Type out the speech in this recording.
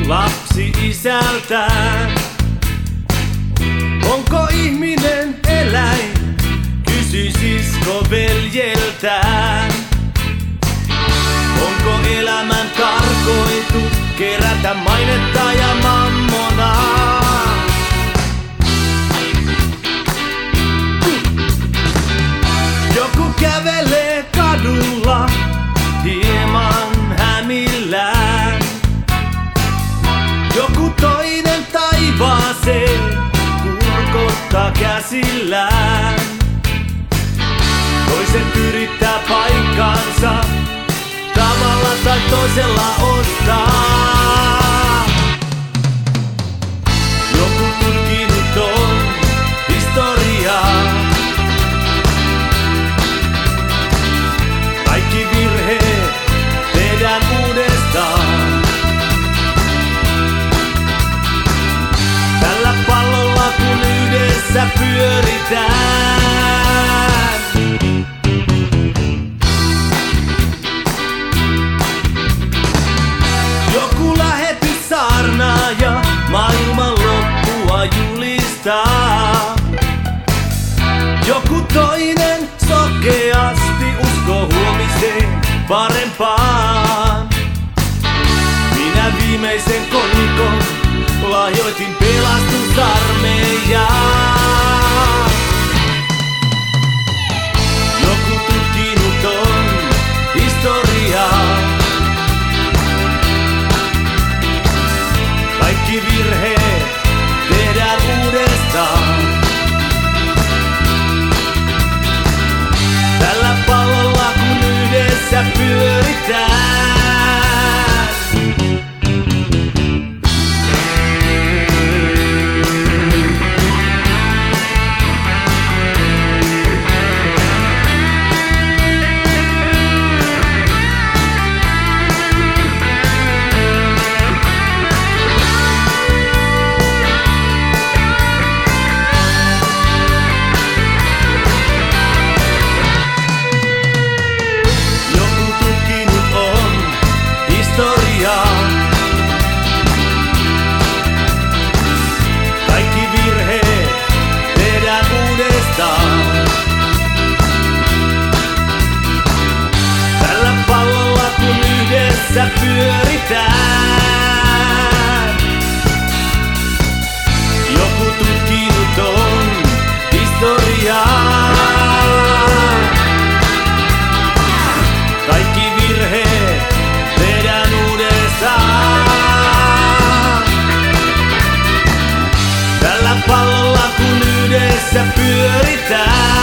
lapsi isältään. Onko ihminen eläin, kysyi sisko veljeltään. Onko elämän tarkoitus kerätä mainetta ja mammonaa? Joku kävelee kadulla hieman hämillään. Joku toinen taivaaseen kurkottaa käsillään. Toiset yrittää paikkaansa, tavalla tai toisella ostaa. Joku tutkinut on historiaa. Kaikki virheet tehdään uudestaan. Tällä pallolla kun yhdessä pyöritään. Joku lähetyssaarnaaja maailman loppua julistaa. Joku toinen sokeasti uskoo huomiseen parempaan. Minä viimeisen kolikon lahjoitin pelastusarmeijaan. Joku tutkinut on historiaa. Kaikki virheet tehdään uudestaan. Tällä pallolla kun yhdessä pyöritään. Kaikki virheet tehdään uudestaan. Tällä pallolla kun yhdessä pyöritään. Joku tutkinut on historiaa. Kaikki virheet tehdään uudestaan. Tällä pallolla kun yhdessä pyöritään.